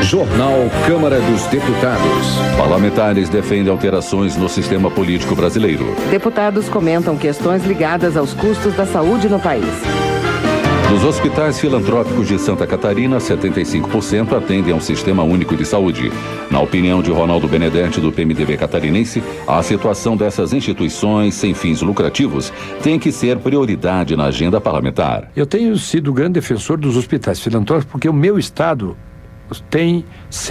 Jornal Câmara dos Deputados. Parlamentares defendem alterações no sistema político brasileiro. Deputados comentam questões ligadas aos custos da saúde no país. Nos hospitais filantrópicos de Santa Catarina, 75% atendem ao Sistema Único de Saúde. Na opinião de Ronaldo Benedetti, do PMDB catarinense, a situação dessas instituições sem fins lucrativos tem que ser prioridade na agenda parlamentar. Eu tenho sido grande defensor dos hospitais filantrópicos porque o meu estado tem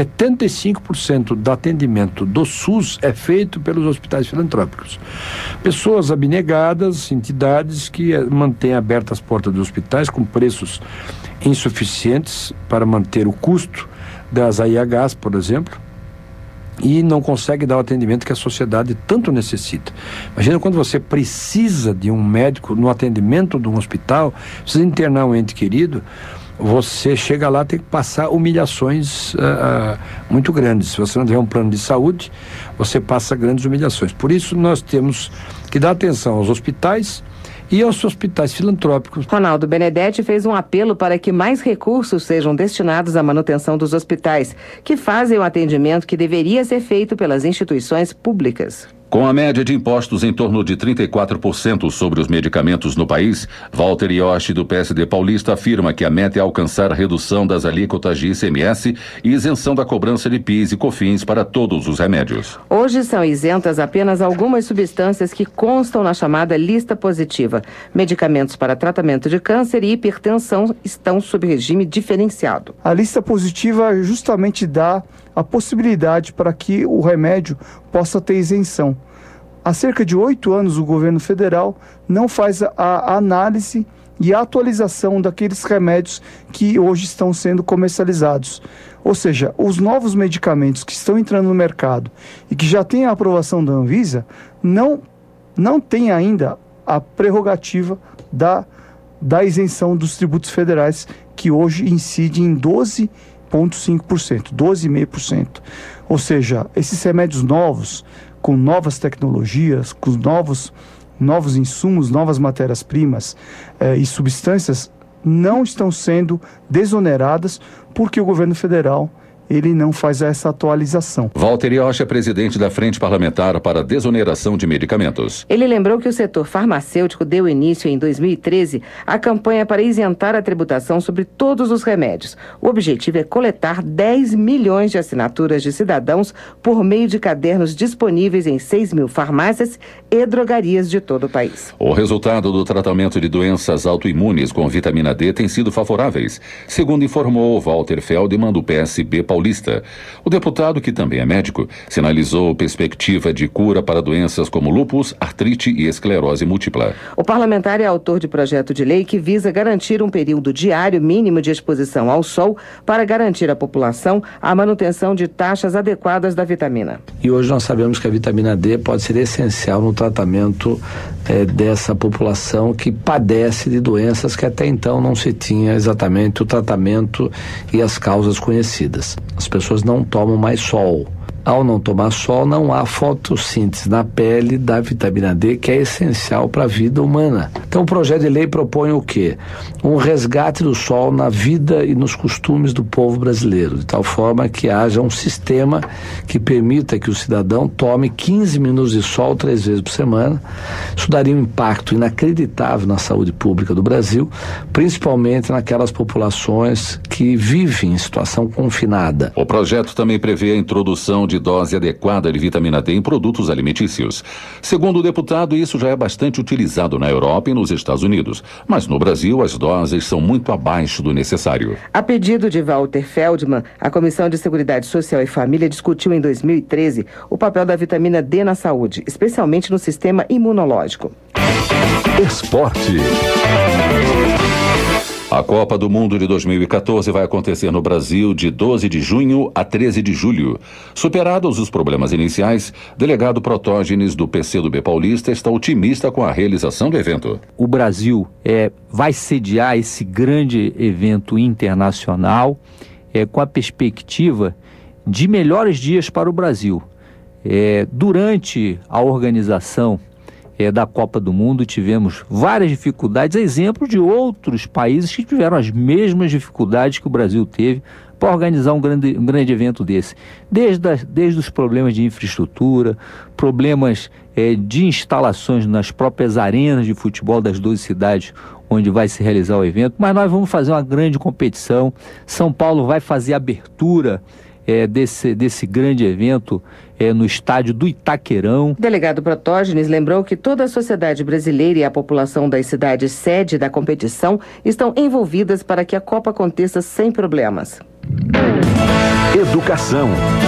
75% do atendimento do SUS é feito pelos hospitais filantrópicos. Pessoas abnegadas, entidades que mantêm abertas as portas dos hospitais com preços insuficientes para manter o custo das AIHs, por exemplo, e não consegue dar o atendimento que a sociedade tanto necessita. Imagina quando você precisa de um médico no atendimento de um hospital, precisa internar um ente querido, você chega lá, tem que passar humilhações muito grandes. Se você não tiver um plano de saúde, você passa grandes humilhações. Por isso, nós temos que dar atenção aos hospitais e aos hospitais filantrópicos. Ronaldo Benedetti fez um apelo para que mais recursos sejam destinados à manutenção dos hospitais, que fazem o atendimento que deveria ser feito pelas instituições públicas. Com a média de impostos em torno de 34% sobre os medicamentos no país, Walter Ioshi, do PSD paulista, afirma que a meta é alcançar a redução das alíquotas de ICMS e isenção da cobrança de PIS e COFINS para todos os remédios. Hoje são isentas apenas algumas substâncias que constam na chamada lista positiva. Medicamentos para tratamento de câncer e hipertensão estão sob regime diferenciado. A lista positiva justamente dá a possibilidade para que o remédio possa ter isenção. Há cerca de 8 anos o governo federal não faz a análise e a atualização daqueles remédios que hoje estão sendo comercializados. Ou seja, os novos medicamentos que estão entrando no mercado e que já têm a aprovação da Anvisa, não tem ainda a prerrogativa da isenção dos tributos federais, que hoje incide em 12,5%, 12,5%. Ou seja, esses remédios novos, com novas tecnologias, com novos insumos, novas matérias-primas e substâncias, não estão sendo desoneradas porque o governo federal ele não faz essa atualização. Walter Ioshi é presidente da Frente Parlamentar para a Desoneração de Medicamentos. Ele lembrou que o setor farmacêutico deu início em 2013 à campanha para isentar a tributação sobre todos os remédios. O objetivo é coletar 10 milhões de assinaturas de cidadãos por meio de cadernos disponíveis em 6 mil farmácias e drogarias de todo o país. O resultado do tratamento de doenças autoimunes com vitamina D tem sido favoráveis, segundo informou Walter Feldman, do PSB paulista. O deputado, que também é médico, sinalizou perspectiva de cura para doenças como lúpus, artrite e esclerose múltipla. O parlamentar é autor de projeto de lei que visa garantir um período diário mínimo de exposição ao sol para garantir à população a manutenção de taxas adequadas da vitamina. E hoje nós sabemos que a vitamina D pode ser essencial no tratamento dessa população que padece de doenças que até então não se tinha exatamente o tratamento e as causas conhecidas. As pessoas não tomam mais sol. Ao não tomar sol, não há fotossíntese na pele da vitamina D, que é essencial para a vida humana. Então, o projeto de lei propõe o quê? Um resgate do sol na vida e nos costumes do povo brasileiro, de tal forma que haja um sistema que permita que o cidadão tome 15 minutos de sol 3 vezes por semana. Isso daria um impacto inacreditável na saúde pública do Brasil, principalmente naquelas populações que vivem em situação confinada. O projeto também prevê a introdução de dose adequada de vitamina D em produtos alimentícios. Segundo o deputado, isso já é bastante utilizado na Europa e nos Estados Unidos, mas no Brasil as doses são muito abaixo do necessário. A pedido de Walter Feldman, a Comissão de Seguridade Social e Família discutiu em 2013 o papel da vitamina D na saúde, especialmente no sistema imunológico. Esporte. A Copa do Mundo de 2014 vai acontecer no Brasil de 12 de junho a 13 de julho. Superados os problemas iniciais, delegado Protógenes do PCdoB paulista está otimista com a realização do evento. O Brasil vai sediar esse grande evento internacional com a perspectiva de melhores dias para o Brasil. Durante a organização, da Copa do Mundo, tivemos várias dificuldades, exemplo de outros países que tiveram as mesmas dificuldades que o Brasil teve para organizar um grande evento desse. Desde os problemas de infraestrutura, problemas de instalações nas próprias arenas de futebol das 12 cidades onde vai se realizar o evento, mas nós vamos fazer uma grande competição. São Paulo vai fazer a abertura desse grande evento no estádio do Itaquerão. O delegado Protógenes lembrou que toda a sociedade brasileira e a população das cidades sede da competição estão envolvidas para que a Copa aconteça sem problemas. Educação.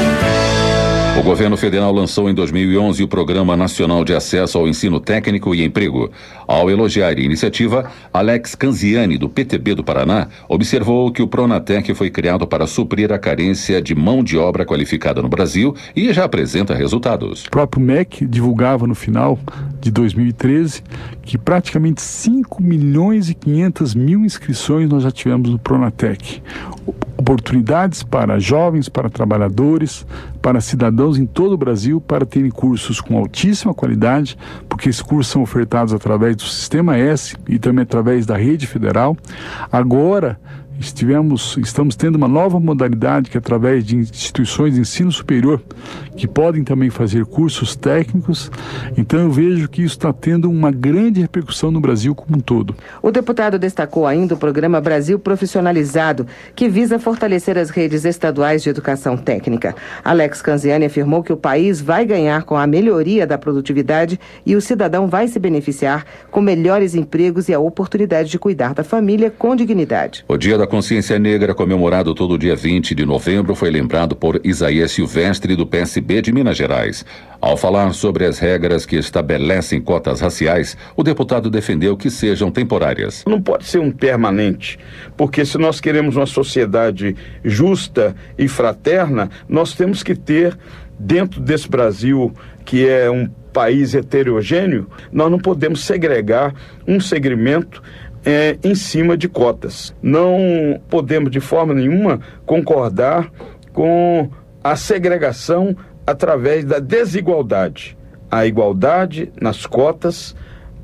O governo federal lançou em 2011 o Programa Nacional de Acesso ao Ensino Técnico e Emprego. Ao elogiar a iniciativa, Alex Canziani, do PTB do Paraná, observou que o Pronatec foi criado para suprir a carência de mão de obra qualificada no Brasil e já apresenta resultados. O próprio MEC divulgava no final de 2013 que praticamente 5.500.000 inscrições nós já tivemos no Pronatec. Oportunidades para jovens, para trabalhadores, para cidadãos em todo o Brasil para terem cursos com altíssima qualidade, porque esses cursos são ofertados através do Sistema S e também através da rede federal. Agora, estamos tendo uma nova modalidade que é através de instituições de ensino superior que podem também fazer cursos técnicos. Então eu vejo que isso está tendo uma grande repercussão no Brasil como um todo. O deputado destacou ainda o programa Brasil Profissionalizado, que visa fortalecer as redes estaduais de educação técnica. Alex Canziani afirmou que o país vai ganhar com a melhoria da produtividade e o cidadão vai se beneficiar com melhores empregos e a oportunidade de cuidar da família com dignidade. O Dia da Consciência Negra, comemorado todo dia 20 de novembro, foi lembrado por Isaías Silvestre, do PSB de Minas Gerais. Ao falar sobre as regras que estabelecem cotas raciais, o deputado defendeu que sejam temporárias. Não pode ser um permanente, porque se nós queremos uma sociedade justa e fraterna, nós temos que ter, dentro desse Brasil, que é um país heterogêneo, nós não podemos segregar um segmento em cima de cotas. Não podemos de forma nenhuma concordar com a segregação através da desigualdade. A igualdade nas cotas,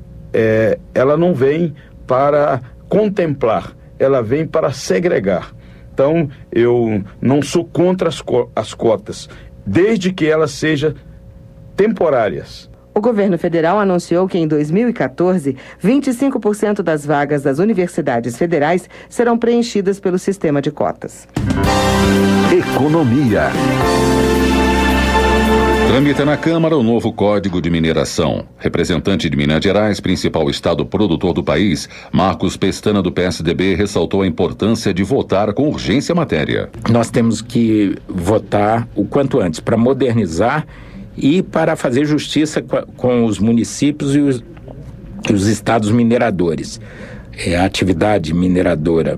ela não vem para contemplar, ela vem para segregar. Então, eu não sou contra as cotas, desde que elas sejam temporárias. O governo federal anunciou que em 2014, 25% das vagas das universidades federais serão preenchidas pelo sistema de cotas. Economia. Tramita na Câmara o novo Código de Mineração. Representante de Minas Gerais, principal estado produtor do país, Marcos Pestana, do PSDB, ressaltou a importância de votar com urgência a matéria. Nós temos que votar o quanto antes para modernizar e para fazer justiça com os municípios e os estados mineradores. A atividade mineradora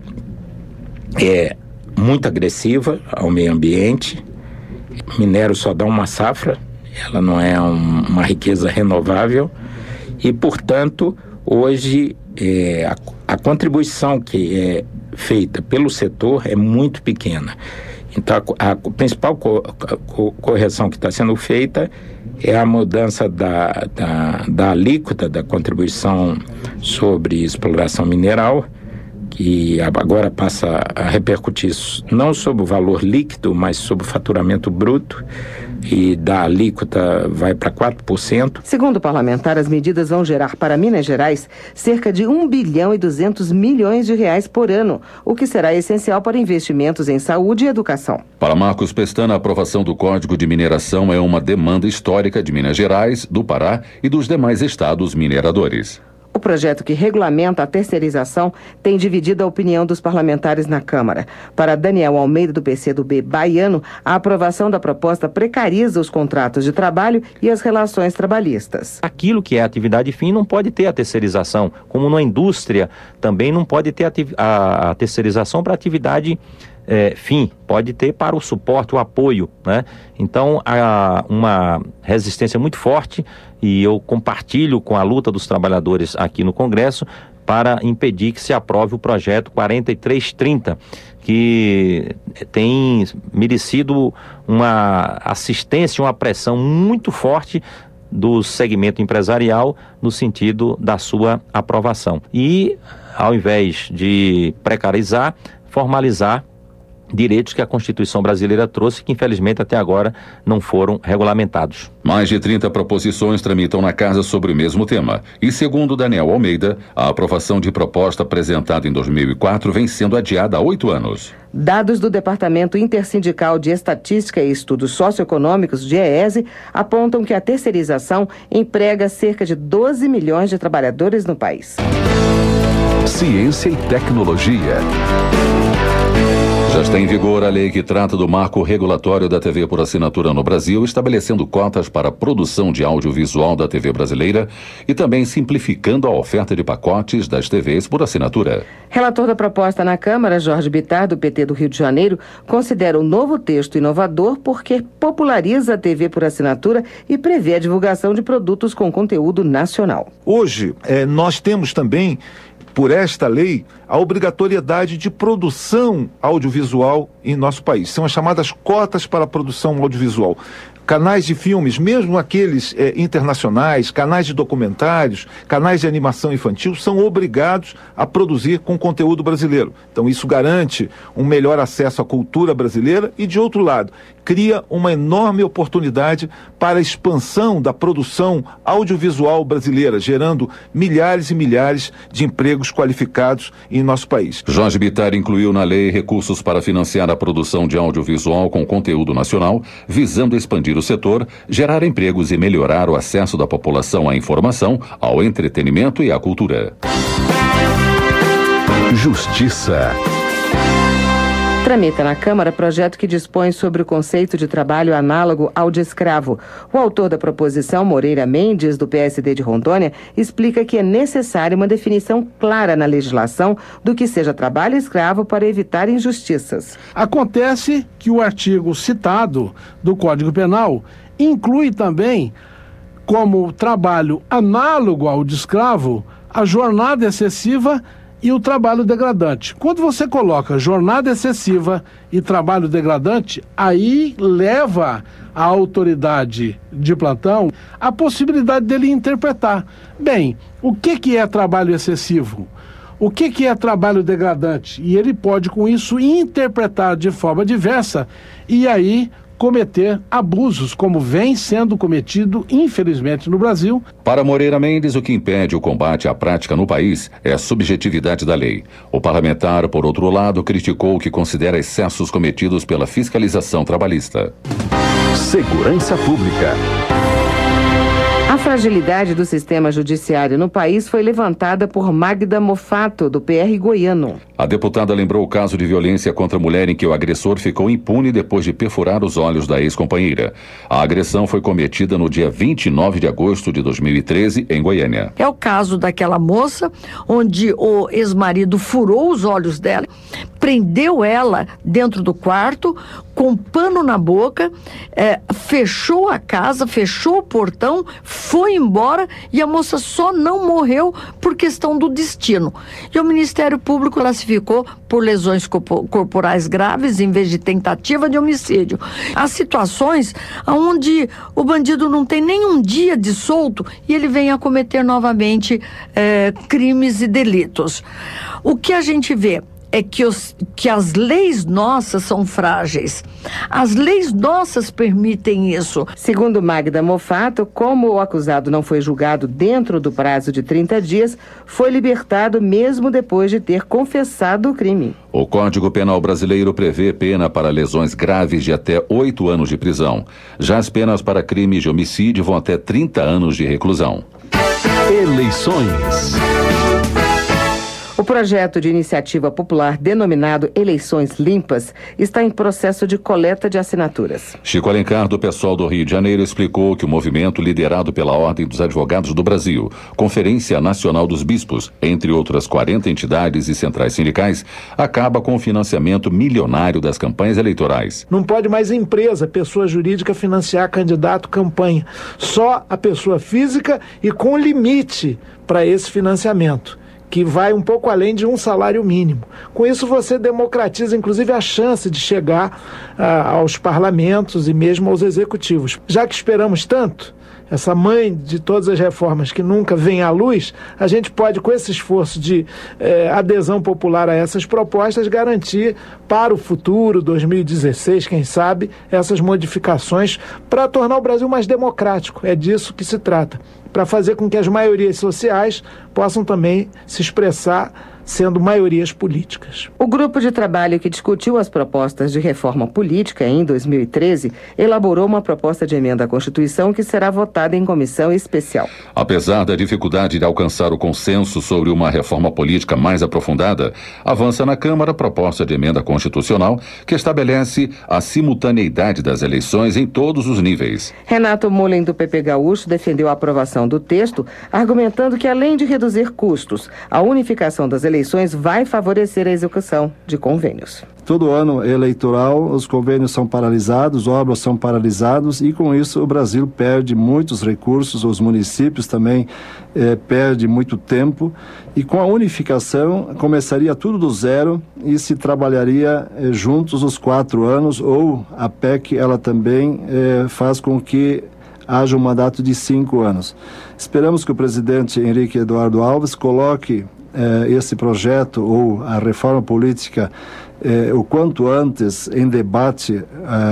é muito agressiva ao meio ambiente. Minério só dá uma safra, ela não é uma riqueza renovável e, portanto, hoje a contribuição que é feita pelo setor é muito pequena. Então, a principal correção que está sendo feita é a mudança da alíquota da contribuição sobre exploração mineral, que agora passa a repercutir não sobre o valor líquido, mas sobre o faturamento bruto, e da alíquota vai para 4%. Segundo o parlamentar, as medidas vão gerar para Minas Gerais cerca de 1 bilhão e 200 milhões de reais por ano, o que será essencial para investimentos em saúde e educação. Para Marcos Pestana, a aprovação do Código de Mineração é uma demanda histórica de Minas Gerais, do Pará e dos demais estados mineradores. O projeto que regulamenta a terceirização tem dividido a opinião dos parlamentares na Câmara. Para Daniel Almeida, do PCdoB baiano, a aprovação da proposta precariza os contratos de trabalho e as relações trabalhistas. Aquilo que é atividade fim não pode ter a terceirização, como na indústria também não pode ter a terceirização para atividade fim, pode ter para o suporte, o apoio, né? Então há uma resistência muito forte e eu compartilho com a luta dos trabalhadores aqui no Congresso para impedir que se aprove o projeto 4330, que tem merecido uma assistência, uma pressão muito forte do segmento empresarial no sentido da sua aprovação. E, ao invés de precarizar, formalizar direitos que a Constituição brasileira trouxe, que infelizmente até agora não foram regulamentados. Mais de 30 proposições tramitam na Casa sobre o mesmo tema. E segundo Daniel Almeida, a aprovação de proposta apresentada em 2004 vem sendo adiada há 8 anos. Dados do Departamento Intersindical de Estatística e Estudos Socioeconômicos, DIEESE, apontam que a terceirização emprega cerca de 12 milhões de trabalhadores no país. Ciência e tecnologia. Já está em vigor a lei que trata do marco regulatório da TV por assinatura no Brasil, estabelecendo cotas para a produção de audiovisual da TV brasileira e também simplificando a oferta de pacotes das TVs por assinatura. Relator da proposta na Câmara, Jorge Bittar, do PT do Rio de Janeiro, considera o novo texto inovador porque populariza a TV por assinatura e prevê a divulgação de produtos com conteúdo nacional. Hoje, nós temos também, por esta lei, a obrigatoriedade de produção audiovisual em nosso país. São as chamadas cotas para a produção audiovisual. Canais de filmes, mesmo aqueles internacionais, canais de documentários, canais de animação infantil, são obrigados a produzir com conteúdo brasileiro. Então isso garante um melhor acesso à cultura brasileira e, de outro lado, cria uma enorme oportunidade para a expansão da produção audiovisual brasileira, gerando milhares e milhares de empregos qualificados em nosso país. Jorge Bittar incluiu na lei recursos para financiar a produção de audiovisual com conteúdo nacional, visando expandir o setor, gerar empregos e melhorar o acesso da população à informação, ao entretenimento e à cultura. Justiça. Tramita na Câmara projeto que dispõe sobre o conceito de trabalho análogo ao de escravo. O autor da proposição, Moreira Mendes, do PSD de Rondônia, explica que é necessária uma definição clara na legislação do que seja trabalho escravo para evitar injustiças. Acontece que o artigo citado do Código Penal inclui também, como trabalho análogo ao de escravo, a jornada excessiva e o trabalho degradante. Quando você coloca jornada excessiva e trabalho degradante, aí leva a autoridade de plantão a possibilidade dele interpretar. Bem, o que é trabalho excessivo? O que é trabalho degradante? E ele pode, com isso, interpretar de forma diversa e aí cometer abusos, como vem sendo cometido, infelizmente, no Brasil. Para Moreira Mendes, o que impede o combate à prática no país é a subjetividade da lei. O parlamentar, por outro lado, criticou o que considera excessos cometidos pela fiscalização trabalhista. Segurança Pública. A fragilidade do sistema judiciário no país foi levantada por Magda Mofato, do PR goiano. A deputada lembrou o caso de violência contra a mulher em que o agressor ficou impune depois de perfurar os olhos da ex-companheira. A agressão foi cometida no dia 29 de agosto de 2013, em Goiânia. É o caso daquela moça, onde o ex-marido furou os olhos dela, prendeu ela dentro do quarto, com pano na boca, fechou a casa, fechou o portão, foi embora e a moça só não morreu por questão do destino. E o Ministério Público classificou por lesões corporais graves em vez de tentativa de homicídio. Há situações onde o bandido não tem nem um dia de solto e ele vem a cometer novamente crimes e delitos. O que a gente vê é que as leis nossas são frágeis. As leis nossas permitem isso. Segundo Magda Mofato, como o acusado não foi julgado dentro do prazo de 30 dias, foi libertado mesmo depois de ter confessado o crime. O Código Penal brasileiro prevê pena para lesões graves de até 8 anos de prisão. Já as penas para crimes de homicídio vão até 30 anos de reclusão. Eleições. O projeto de iniciativa popular denominado Eleições Limpas está em processo de coleta de assinaturas. Chico Alencar, do PSOL do Rio de Janeiro, explicou que o movimento liderado pela Ordem dos Advogados do Brasil, Conferência Nacional dos Bispos, entre outras 40 entidades e centrais sindicais, acaba com o financiamento milionário das campanhas eleitorais. Não pode mais empresa, pessoa jurídica financiar candidato, campanha. Só a pessoa física e com limite para esse financiamento, que vai um pouco além de um salário mínimo. Com isso você democratiza inclusive a chance de chegar aos parlamentos e mesmo aos executivos. Já que esperamos tanto, essa mãe de todas as reformas que nunca vem à luz, a gente pode, com esse esforço de adesão popular a essas propostas, garantir para o futuro, 2016, quem sabe, essas modificações para tornar o Brasil mais democrático. É disso que se trata, para fazer com que as maiorias sociais possam também se expressar sendo maiorias políticas. O grupo de trabalho que discutiu as propostas de reforma política em 2013 elaborou uma proposta de emenda à Constituição que será votada em comissão especial. Apesar da dificuldade de alcançar o consenso sobre uma reforma política mais aprofundada, avança na Câmara a proposta de emenda constitucional que estabelece a simultaneidade das eleições em todos os níveis. Renato Mollen, do PP Gaúcho, defendeu a aprovação do texto, argumentando que, além de reduzir custos, a unificação das eleições vai favorecer a execução de convênios. Todo ano eleitoral, os convênios são paralisados, obras são paralisadas e, com isso, o Brasil perde muitos recursos, os municípios também perdem muito tempo. E com a unificação, começaria tudo do zero e se trabalharia juntos os 4 anos, ou a PEC, ela também faz com que haja um mandato de 5 anos. Esperamos que o presidente Henrique Eduardo Alves coloque esse projeto ou a reforma política o quanto antes em debate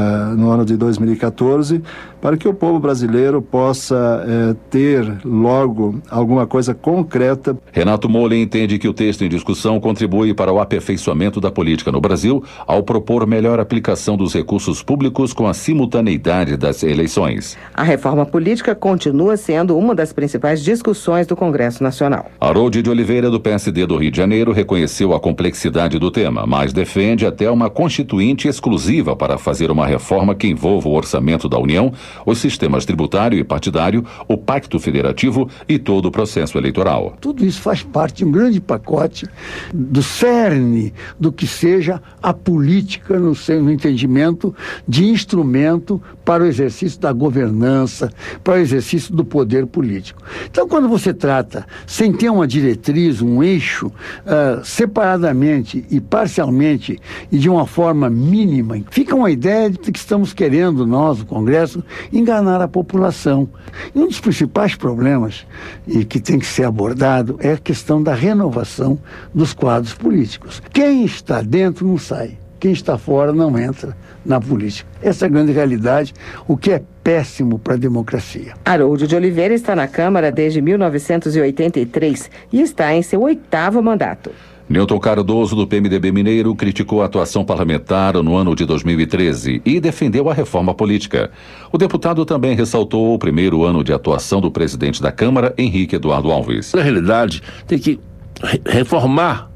no ano de 2014, para que o povo brasileiro possa ter logo alguma coisa concreta. Renato Mollen entende que o texto em discussão contribui para o aperfeiçoamento da política no Brasil ao propor melhor aplicação dos recursos públicos com a simultaneidade das eleições. A reforma política continua sendo uma das principais discussões do Congresso Nacional. Harold de Oliveira, do PSD do Rio de Janeiro, reconheceu a complexidade do tema, mas defende até uma constituinte exclusiva para fazer uma reforma que envolva o orçamento da União, os sistemas tributário e partidário, o pacto federativo e todo o processo eleitoral. Tudo isso faz parte de um grande pacote do cerne do que seja a política no seu entendimento de instrumento para o exercício da governança, para o exercício do poder político. Então, quando você trata sem ter uma diretriz, um eixo, separadamente e parcialmente e de uma forma mínima, fica uma ideia de que estamos querendo, nós, o Congresso, enganar a população. E um dos principais problemas e que tem que ser abordado é a questão da renovação dos quadros políticos. Quem está dentro não sai, quem está fora não entra na política. Essa é a grande realidade, o que é péssimo para a democracia. Harold de Oliveira está na Câmara desde 1983 e está em seu 8º mandato. Newton Cardoso, do PMDB Mineiro, criticou a atuação parlamentar no ano de 2013 e defendeu a reforma política. O deputado também ressaltou o primeiro ano de atuação do presidente da Câmara, Henrique Eduardo Alves. Na realidade, tem que reformar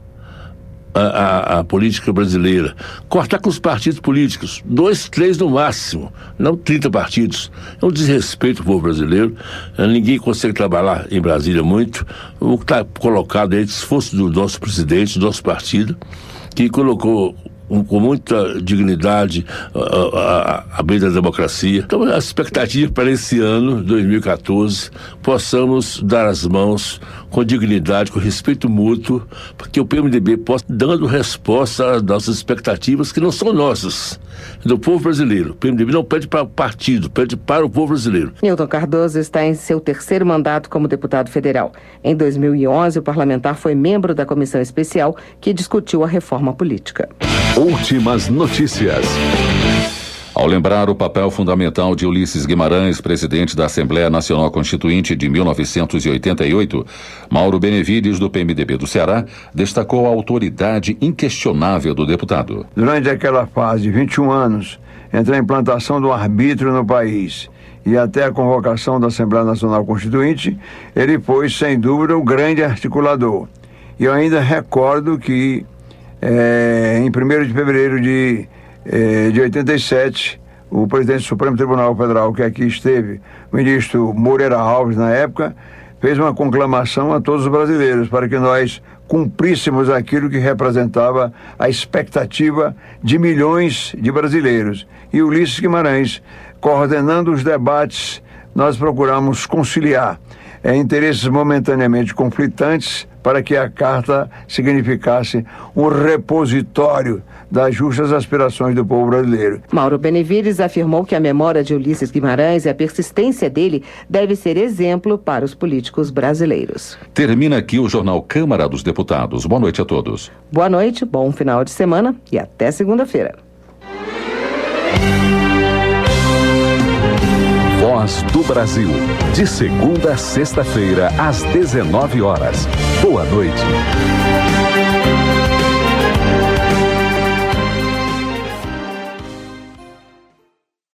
a política brasileira, cortar com os partidos políticos, 2, 3 no máximo, não 30 partidos. É um desrespeito ao povo brasileiro. Ninguém consegue trabalhar em Brasília muito. O que está colocado aí é esforço do nosso presidente, do nosso partido, que colocou com muita dignidade a bem da democracia. Então, a expectativa para esse ano, 2014, possamos dar as mãos com dignidade, com respeito mútuo, para que o PMDB possa dando resposta às nossas expectativas, que não são nossas, do povo brasileiro. O PMDB não pede para o partido, pede para o povo brasileiro. Newton Cardoso está em seu 3º mandato como deputado federal. Em 2011, o parlamentar foi membro da comissão especial que discutiu a reforma política. Últimas notícias. Ao lembrar o papel fundamental de Ulisses Guimarães, presidente da Assembleia Nacional Constituinte de 1988, Mauro Benevides, do PMDB do Ceará, destacou a autoridade inquestionável do deputado. Durante aquela fase de 21 anos, entre a implantação do arbítrio no país e até a convocação da Assembleia Nacional Constituinte, ele foi, sem dúvida, o grande articulador. E eu ainda recordo que, em 1º de fevereiro de 87, o presidente do Supremo Tribunal Federal, que aqui esteve, o ministro Moreira Alves, na época, fez uma conclamação a todos os brasileiros para que nós cumpríssemos aquilo que representava a expectativa de milhões de brasileiros. E Ulisses Guimarães, coordenando os debates, nós procuramos conciliar interesses momentaneamente conflitantes para que a carta significasse um repositório das justas aspirações do povo brasileiro. Mauro Benevides afirmou que a memória de Ulisses Guimarães e a persistência dele deve ser exemplo para os políticos brasileiros. Termina aqui o Jornal Câmara dos Deputados. Boa noite a todos. Boa noite, bom final de semana e até segunda-feira. Voz do Brasil. De segunda a sexta-feira, às 19 horas. Boa noite.